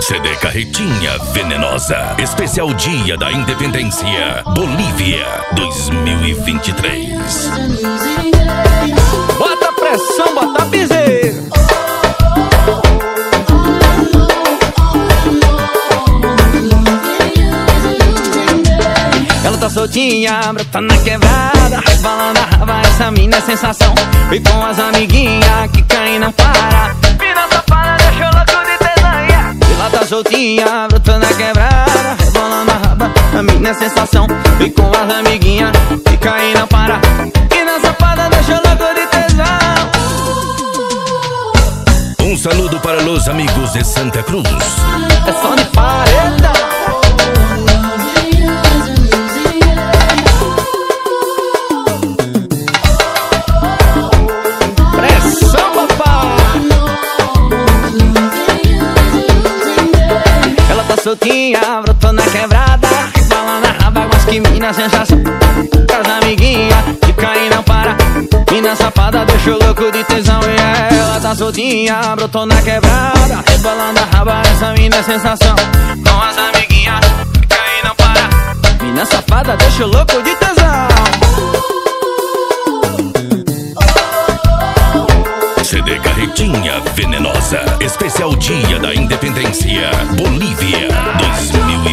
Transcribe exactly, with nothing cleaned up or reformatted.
C D Carretinha Venenosa. Especial Dia da Independência, Bolívia dois mil e vinte e três. Bota pressão, bota piseiro. Ela tá soltinha, brota na quebrada, rebolando a raba, essa mina é sensação. E com as amiguinhas que caem não para. Mina safada, deixa eu louco de tesão, yeah. Ela tá soltinha, brota na quebrada, rebolando a raba, a mina é sensação. E com as amiguinhas que caem não para. Mina safada, deixa eu louco de tesão. Um saludo para os amigos de Santa Cruz. É som de paredão. Soltinha, brotou na quebrada, rebolando a raba, mas que mina sensação. Com as amiguinhas que caem não para. Mina safada, deixa o louco de tesão. E ela tá soltinha, brotou na quebrada, rebolando a raba, essa mina é sensação. Com as amiguinhas que caem não para. Mina safada, deixa o louco de tesão. C D Carretinha Venenosa. Especial Dia da Independência, Bolívia dois mil e